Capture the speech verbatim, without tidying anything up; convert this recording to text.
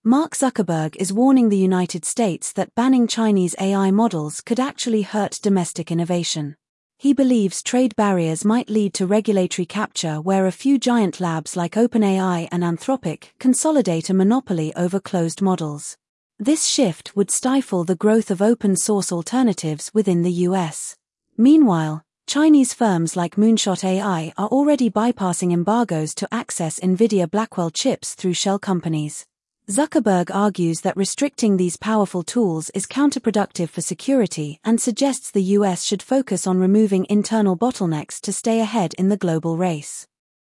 Mark Zuckerberg is warning the United States that banning Chinese A I models could actually hurt domestic innovation. He believes trade barriers might lead to regulatory capture where a few giant labs like OpenAI and Anthropic consolidate a monopoly over closed models. This shift would stifle the growth of open-source alternatives within the U S. Meanwhile, Chinese firms like Moonshot A I are already bypassing embargoes to access NVIDIA Blackwell chips through shell companies. Zuckerberg argues that restricting these powerful tools is counterproductive for security and suggests the U S should focus on removing internal bottlenecks to stay ahead in the global race.